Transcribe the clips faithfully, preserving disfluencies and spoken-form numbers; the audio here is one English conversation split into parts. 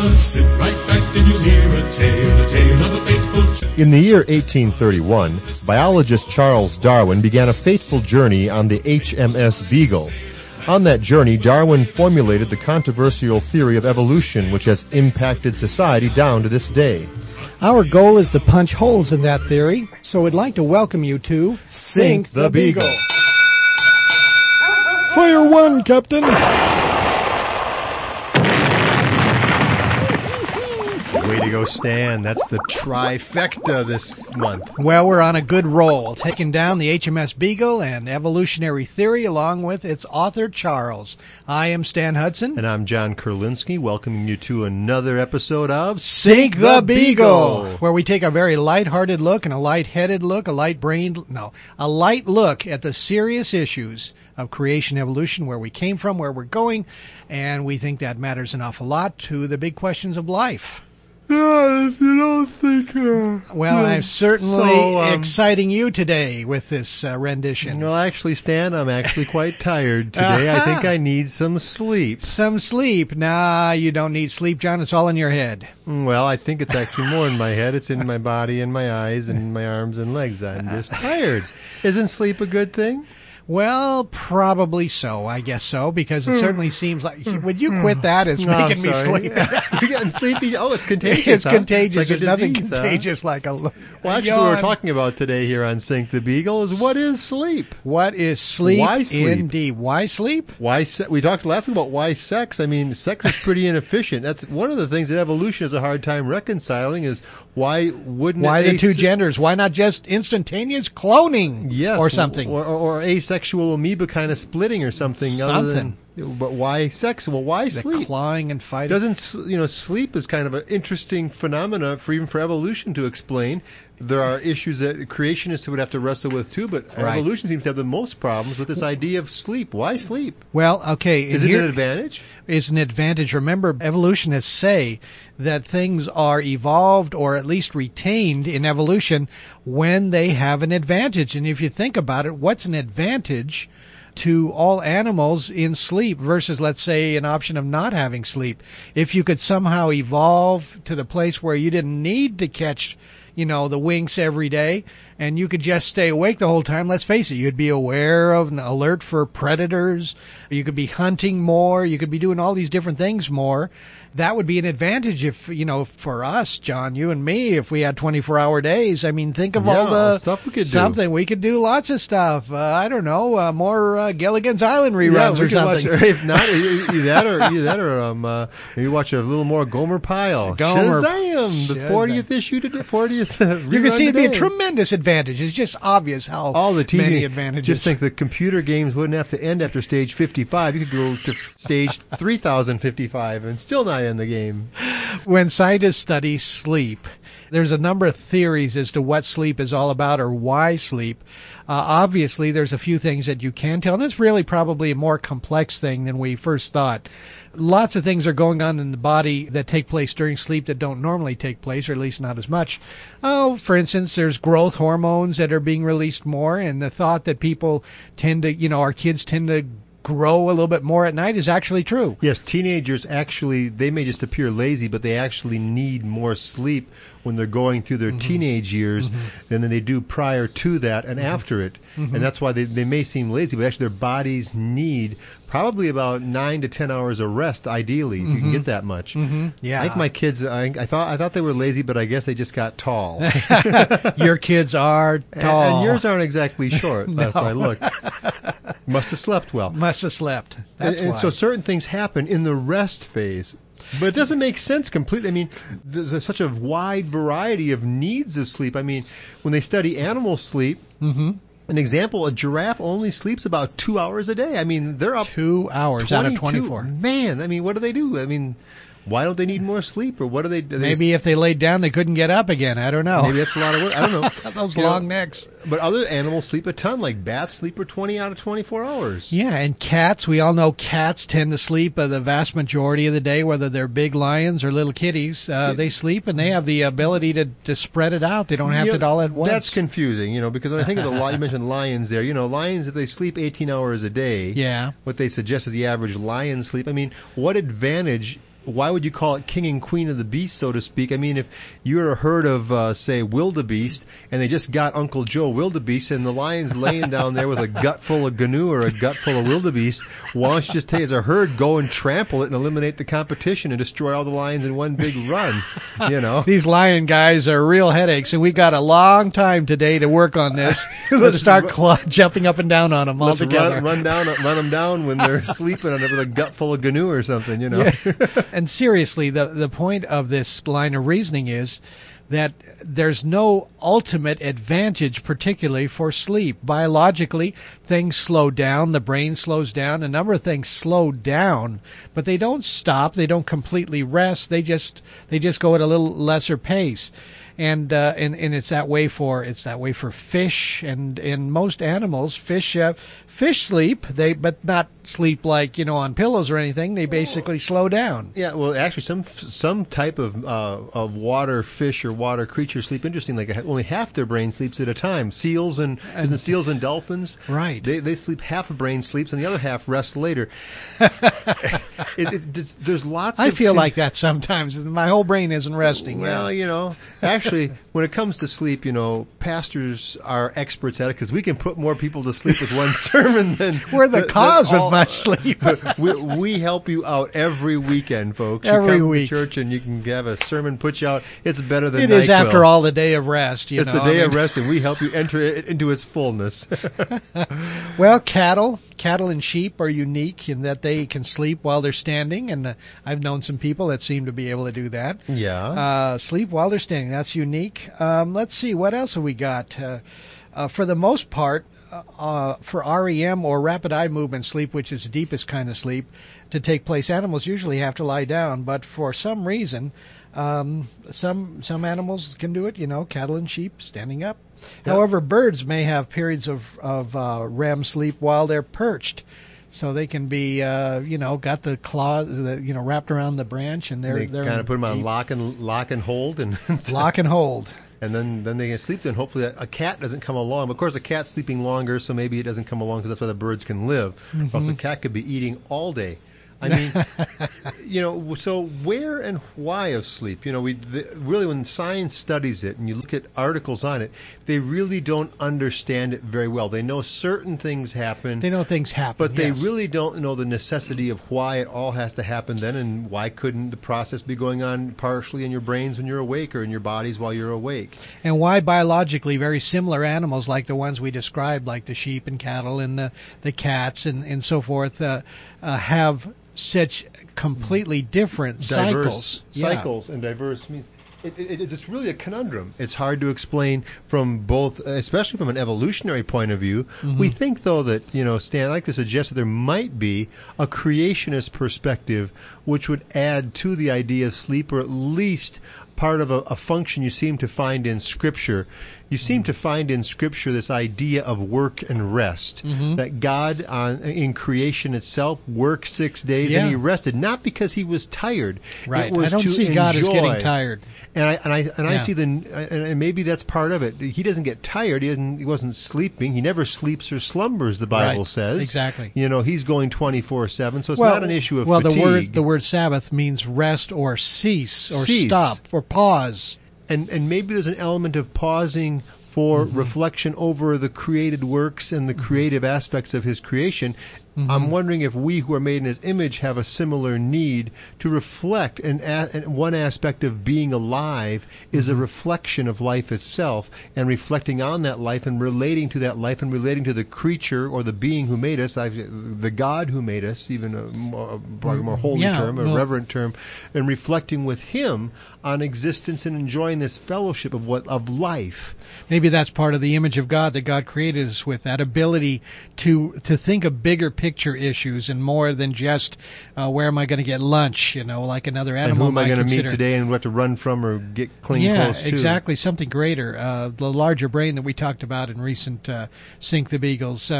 Just sit right back and you'll hear a tale, a tale of a faithful child. In the year eighteen thirty-one, biologist Charles Darwin began a fateful journey on the H M S Beagle. On that journey, Darwin formulated the controversial theory of evolution, which has impacted society down to this day. Our goal is to punch holes in that theory, so we'd like to welcome you to Sink the Beagle. Fire one, Captain. Way to go, Stan. That's the trifecta this month. Well, we're on a good roll, taking down the H M S Beagle and evolutionary theory along with its author, Charles. I am Stan Hudson. And I'm John Kurlinski, welcoming you to another episode of Sink the Beagle, where we take a very light-hearted look and a light-headed look, a light-brained, no, a light look at the serious issues of creation evolution, where we came from, where we're going, and we think that matters an awful lot to the big questions of life. Yeah, if you don't think... Uh, well, yeah. I'm certainly so, um, exciting you today with this uh, rendition. Well, actually, Stan, I'm actually quite tired today. Uh-huh. I think I need some sleep. Some sleep? Nah, you don't need sleep, John. It's all in your head. Well, I think it's actually more in my head. It's in my body and my eyes and my arms and legs. I'm just tired. Isn't sleep a good thing? Well, probably so. I guess so, because it certainly seems like... Would you quit that? It's No, making I'm me sorry. sleepy. You're getting sleepy? Oh, it's contagious, It's huh? contagious. It's like a There's nothing disease, huh? contagious like a Well, actually, what we're talking about today here on Sink the Beagle is what is sleep? What is sleep? Why sleep? Indeed. Why sleep? Why se- we talked last week about why sex. I mean, sex is pretty inefficient. That's one of the things that evolution has a hard time reconciling is why wouldn't Why the as- two genders? Why not just instantaneous cloning yes, or something? Or, or, or asexual amoeba kind of splitting or something. Other Something. than, but why sex? Well, why The sleep? clawing and fighting. Doesn't s- you know sleep is kind of an interesting phenomena for even for evolution to explain. There are issues that creationists would have to wrestle with too, but Right. evolution seems to have the most problems with this idea of sleep. Why sleep? Well, okay. Is and it here an advantage? is an advantage. Remember, evolutionists say that things are evolved or at least retained in evolution when they have an advantage. And if you think about it, what's an advantage to all animals in sleep versus, let's say, an option of not having sleep? If you could somehow evolve to the place where you didn't need to catch, you know, the winks every day, and you could just stay awake the whole time, let's face it, you'd be aware of and alert for predators, you could be hunting more, you could be doing all these different things more. That would be an advantage if, you know, for us, John, you and me, if we had twenty-four hour days. I mean, think of Yeah, all the stuff we could do. something. We could do lots of stuff. Uh, I don't know, uh, more uh, Gilligan's Island reruns yeah, we or could something. Watch, if not, either that or either that or um, uh, maybe watch a little more Gomer Pyle. Gomer- Shazam! The Shazam. fortieth issue to the fortieth. You can see it'd be a tremendous advantage. It's just obvious how All the T V, many advantages. Just think the computer games wouldn't have to end after stage fifty-five. You could go to stage three thousand fifty-five and still not end the game. When scientists study sleep, there's a number of theories as to what sleep is all about or why sleep. Uh, obviously, there's a few things that you can tell, and it's really probably a more complex thing than we first thought. Lots of things are going on in the body that take place during sleep that don't normally take place, or at least not as much. Oh, for instance, there's growth hormones that are being released more, and the thought that people tend to, you know, our kids tend to grow a little bit more at night is actually true. Yes, teenagers actually, they may just appear lazy, but they actually need more sleep when they're going through their mm-hmm. teenage years mm-hmm. than they do prior to that and mm-hmm. after it. Mm-hmm. And that's why they, they may seem lazy, but actually their bodies need probably about nine to ten hours of rest, ideally, if mm-hmm. you can get that much. Mm-hmm. Yeah. I think my kids, I, I thought I thought they were lazy, but I guess they just got tall. Your kids are tall. And, and yours aren't exactly short, no. last I looked. Must have slept well. Must have slept. That's and, and why. so certain things happen in the rest phase. But it doesn't make sense completely. I mean, there's such a wide variety of needs of sleep. I mean, when they study animal sleep, mm-hmm. an example, a giraffe only sleeps about two hours a day. I mean, they're up two hours out of twenty-four. Man, I mean, what do they do? I mean, why don't they need more sleep, or what do they? Do they maybe just, if they laid down, they couldn't get up again. I don't know. Maybe that's a lot of work. I don't know. Those you long know, necks. But other animals sleep a ton. Like bats sleep for twenty out of twenty-four hours. Yeah, and cats. We all know cats tend to sleep uh, the vast majority of the day, whether they're big lions or little kitties. Uh, they sleep, and they have the ability to, to spread it out. They don't have you to know, all at once. That's confusing, you know, because when I think of the li- you mentioned lions there. You know, lions, if they sleep eighteen hours a day, yeah. what they suggest is the average lion sleep. I mean, what advantage why would you call it king and queen of the beast, so to speak? I mean, if you're a herd of, uh, say, wildebeest, and they just got Uncle Joe wildebeest, and the lion's laying down there with a gut full of gnu or a gut full of wildebeest, why don't you just take as a herd, go and trample it and eliminate the competition and destroy all the lions in one big run, you know? These lion guys are real headaches, and we got a long time today to work on this. Let's start cl- jumping up and down on them all Let's together. run, run down, run them down when they're sleeping on it with a gut full of gnu or something, you know? Yeah. And seriously, the the point of this line of reasoning is that there's no ultimate advantage, particularly for sleep. Biologically, things slow down, the brain slows down, a number of things slow down, but they don't stop, they don't completely rest, they just they just go at a little lesser pace. And, uh, and and it's that way for it's that way for fish and and most animals. Fish uh, fish sleep, they but not sleep like, you know, on pillows or anything. They basically slow down. Yeah, well, actually, some some type of uh, of water fish or water creatures sleep interesting. Like only half their brain sleeps at a time. Seals and, and seals and dolphins, right? They they sleep half a brain sleeps and the other half rests later. it's, it's, it's, there's lots. I of feel things. like that sometimes. My whole brain isn't resting. Well, yeah. you know, actually, when it comes to sleep, you know, pastors are experts at it because we can put more people to sleep with one sermon than we're the than, cause than of all, much sleep. we, we help you out every weekend, folks. Every you come week. to church and you can have a sermon put you out. It's better than It NyQuil. is, after all, the day of rest. You it's know? the day I of mean, rest, and we help you enter it into its fullness. Well, cattle, cattle and sheep are unique in that they can sleep while they're standing, and uh, I've known some people that seem to be able to do that. Yeah. Uh, sleep while they're standing. That's unique. Um, let's see, what else have we got? Uh, uh, for the most part, uh, uh, for R E M or rapid eye movement sleep, which is the deepest kind of sleep, to take place, animals usually have to lie down, but for some reason, um, some some animals can do it. You know, cattle and sheep standing up. Yeah. However, birds may have periods of of uh, R E M sleep while they're perched. So they can be, uh, you know, got the claw, the, you know, wrapped around the branch, and they're they they're kind of put them on deep. lock and lock and hold, and lock and hold. and then then they can sleep. Then hopefully a cat doesn't come along. Of course, a cat's sleeping longer, so maybe it doesn't come along because that's why the birds can live. Mm-hmm. Or else a cat could be eating all day. I mean, you know, so where and why of sleep? You know, we the, really when science studies it and you look at articles on it, they really don't understand it very well. They know certain things happen. They know things happen, but they yes. really don't know the necessity of why it all has to happen then, and why couldn't the process be going on partially in your brains when you're awake or in your bodies while you're awake? And why biologically very similar animals like the ones we described, like the sheep and cattle and the, the cats and, and so forth, uh, uh, have such completely different diverse cycles. cycles Yeah. and diverse means it, it, it's really a conundrum. It's hard to explain from both, especially from an evolutionary point of view. Mm-hmm. We think, though, that, you know, Stan, I'd like to suggest that there might be a creationist perspective which would add to the idea of sleep, or at least part of a, a function you seem to find in Scripture. You seem to find in Scripture this idea of work and rest. Mm-hmm. That God, on, in creation itself, worked six days Yeah. and He rested, not because He was tired. Right. It was I don't to see God as enjoy. getting tired. And I and I and I Yeah. see the and, and maybe that's part of it. He doesn't get tired. He doesn't. He wasn't sleeping. He never sleeps or slumbers. The Bible Right. says Exactly. You know, He's going twenty-four seven. So it's well, not an issue of well, fatigue. the word the word Sabbath means rest or cease or Cease. stop or pause. And and maybe there's an element of pausing for Mm-hmm. reflection over the created works and the Mm-hmm. creative aspects of His creation. Mm-hmm. I'm wondering if we who are made in His image have a similar need to reflect. And, a, and one aspect of being alive is Mm-hmm. a reflection of life itself, and reflecting on that life and relating to that life and relating to the creature or the being who made us, I've, the God who made us, even a more, probably more holy Yeah, term, a well- reverent term, and reflecting with Him on existence and enjoying this fellowship of what of life. Maybe that's part of the image of God that God created us with, that ability to to think of bigger picture issues and more than just uh, where am I going to get lunch, you know, like another And animal who am I might going to meet consider. today and what to run from or get clean Yeah, close to? exactly, something greater, uh, the larger brain that we talked about in recent uh, Sink the Beagles. Uh,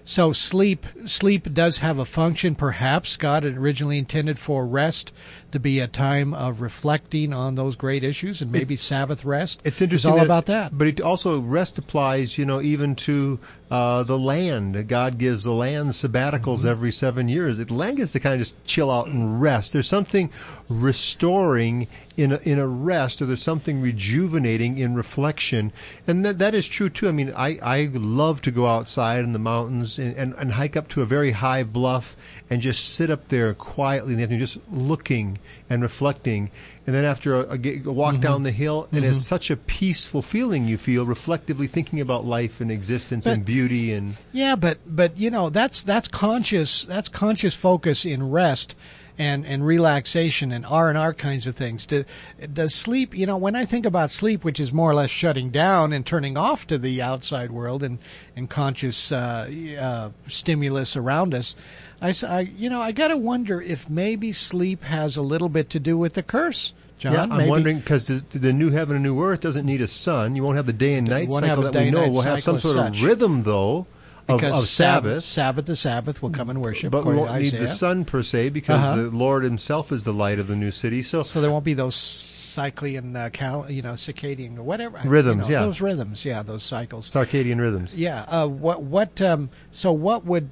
so sleep sleep does have a function. Perhaps God had originally intended for rest to be a time of reflecting on those great issues, and maybe It's- Sabbath rest. It's interesting. all that- about that. But it also rest applies, you know, even to uh, the land. God gives the land sabbaticals Mm-hmm. every seven years. The land gets to kind of just chill out and rest. There's something restoring in a, in a rest, or there's something rejuvenating in reflection, and that that is true too. I mean, I I love to go outside in the mountains and, and, and hike up to a very high bluff and just sit up there quietly in the afternoon, just looking and reflecting. And then after a, a, a walk Mhm. down the hill, and Mhm. it's such a peaceful feeling you feel, reflectively thinking about life and existence But- and beauty. And Yeah, but but you know that's that's conscious that's conscious focus in rest and and relaxation and R and R kinds of things. Do, does sleep? You know, when I think about sleep, which is more or less shutting down and turning off to the outside world and and conscious uh, uh, stimulus around us, I, s- I- you know I got to wonder if maybe sleep has a little bit to do with the curse. John, yeah, I'm maybe. wondering, because the, the new heaven and new earth doesn't need a sun. You won't have the day and night won't cycle have a that we day and know. night We'll have some cycle as sort of such. rhythm, though, of, because of Sabbath. Sabbath to Sabbath will come and worship. But we according won't to need Isaiah. the sun per se, because Uh-huh. the Lord Himself is the light of the new city. So So there won't be those cyclian, uh, cal- you know, circadian or whatever Rhythms, you know, yeah. Those rhythms, yeah, those cycles. circadian rhythms. Yeah. Uh, what? What? Um, so what would?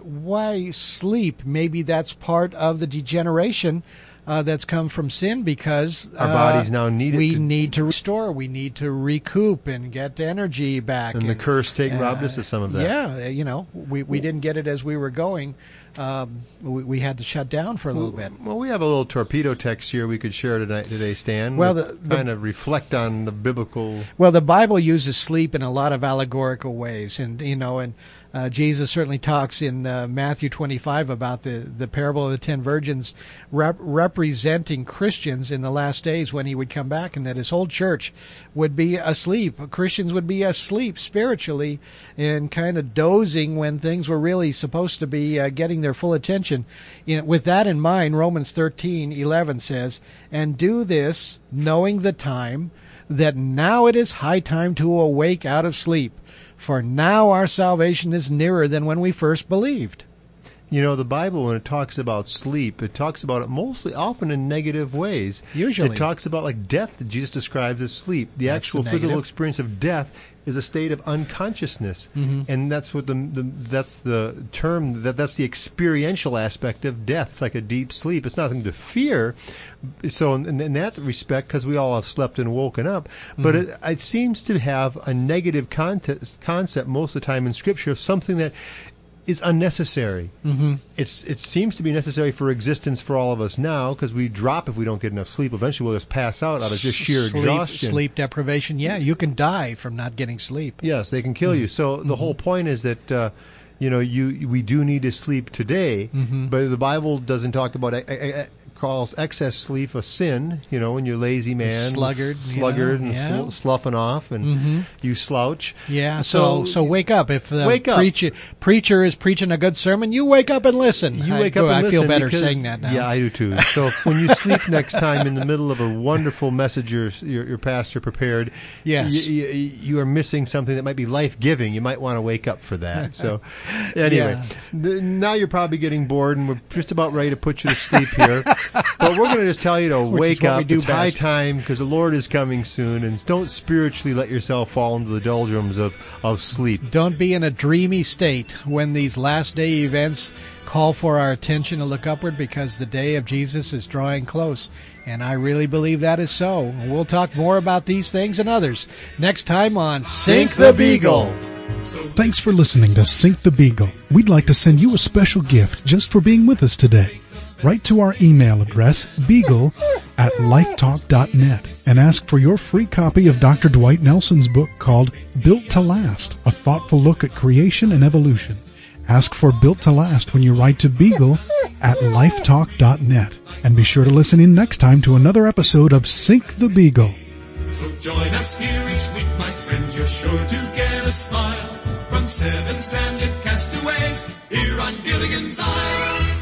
Why sleep? Maybe that's part of the degeneration uh, that's come from sin, because Our uh, bodies now need it we to- need to restore. We need to recoup and get energy back. And the curse take uh, robbed us of some of that. Yeah, you know, we we didn't get it as we were going. Um, we, we had to shut down for a little bit. Well, we have a little torpedo text here we could share tonight, today, Stan. Well, with the- the- kind of reflect on the biblical. Well, the Bible uses sleep in a lot of allegorical ways, and you know, and uh, Jesus certainly talks in uh, Matthew twenty-five about the the parable of the ten virgins, rep- representing Christians in the last days when He would come back, and that His whole church would be asleep. Christians would be asleep spiritually and kind of dozing when things were really supposed to be uh, getting their full attention. In, with that in mind, Romans thirteen eleven says, "And do this, knowing the time, that now it is high time to awake out of sleep, for now our salvation is nearer than when we first believed." You know, the Bible, when it talks about sleep, it talks about it mostly, often in negative ways. Usually. It talks about, like, death that Jesus describes as sleep. The That's actual the physical negative. experience of death is a state of unconsciousness. Mhm. And that's what the, the that's the term, that that's the experiential aspect of death. It's like a deep sleep. It's nothing to fear. So in, in that respect, because we all have slept and woken up, but Mhm. it, it seems to have a negative context, concept most of the time in Scripture of something that is unnecessary. Mm-hmm. It's it seems to be necessary for existence for all of us now, because we drop if we don't get enough sleep. Eventually, we'll just pass out out of just sheer sleep, exhaustion. Sleep deprivation. Yeah, you can die from not getting sleep. Yes, they can kill you. So the whole point is that uh, you know you we do need to sleep today, Mhm. but the Bible doesn't talk about. Uh, uh, calls excess sleep a sin, you know, when you're lazy man, Sluggard, sluggard, yeah, and yeah. sl- sloughing off, and Mhm. you slouch. Yeah, so So- so wake up. If the Wake up. preacher preacher is preaching a good sermon, you wake up and listen. You I, wake up and I listen. feel better because- saying that now. Yeah, I do too. So when you sleep next time in the middle of a wonderful message your your, your pastor prepared, Yes. you, you, you are missing something that might be life giving. You might want to wake up for that. So anyway, th- now you're probably getting bored, and we're just about ready to put you to sleep here. But we're going to just tell you to Which is wake what up. we do It's high best. time, because the Lord is coming soon, and don't spiritually let yourself fall into the doldrums of of sleep. Don't be in a dreamy state when these last day events call for our attention to look upward, because the day of Jesus is drawing close. And I really believe that is so. We'll talk more about these things and others next time on Sink the Beagle. Thanks for listening to Sink the Beagle. We'd like to send you a special gift just for being with us today. Write to our email address, beagle at lifetalk dot net, and ask for your free copy of Doctor Dwight Nelson's book called Built to Last, a thoughtful look at creation and evolution. Ask for Built to Last when you write to beagle at lifetalk dot net. And be sure to listen in next time to another episode of Sink the Beagle. So join us here each week, my friends. You're sure to get a smile from seven stranded castaways here on Gilligan's Island.